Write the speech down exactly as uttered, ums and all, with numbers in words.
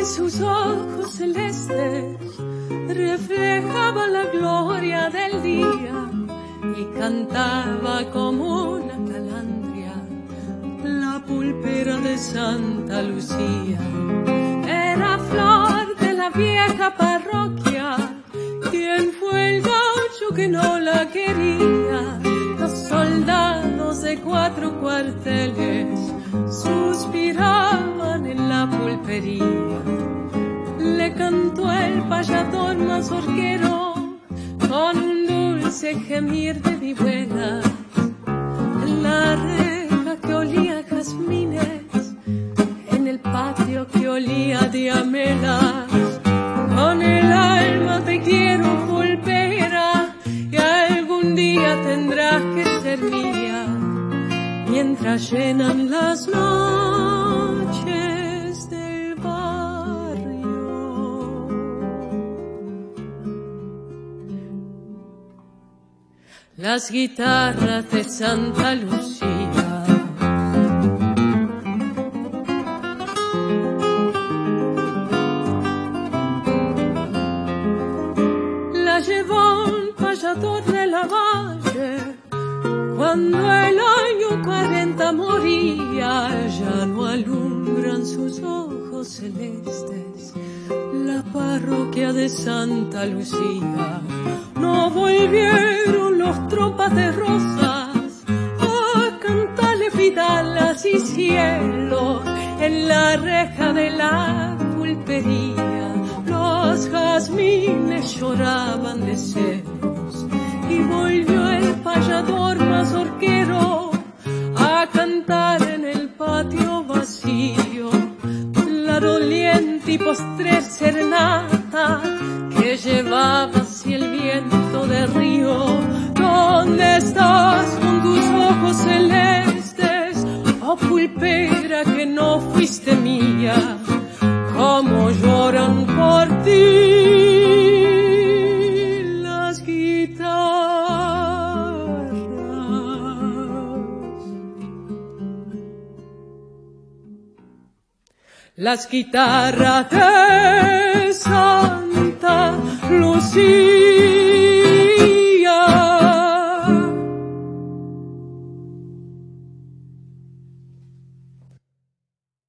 sus ojos celestes reflejaba la gloria del día y cantaba como una calandria la pulpera de Santa Lucía. Era flor de la vieja parroquia, quien fue el gaucho que no la quería. Los soldados de cuatro cuarteles suspiraban en la pulpería. Le cantó el payador mazorquero con un dulce gemir de vihuelas. En la reja que olía a jazmines, en el patio que olía a diamelas. Con el alma te quiero, pulpera, y algún día tendrás que ser mía, mientras llenan las noches del barrio. Las guitarras de Santa Lucía, la llevó un payador de la valle cuando el año cuarenta moría. Ya no alumbran sus ojos celestes la parroquia de Santa Lucía. No volvieron los tropas de rosas a cantarle vidalas y cielos en la reja de la pulpería. Los jazmines lloraban de celos y volvió el payador mazorquero a cantar en el patio vacío la doliente y postrer serenata que llevaba hacia el viento de río. ¿Dónde estás con tus ojos celestes, oh pulpera que no fuiste mía? Cómo lloran por ti las guitarras. Las guitarras de Santa Lucía.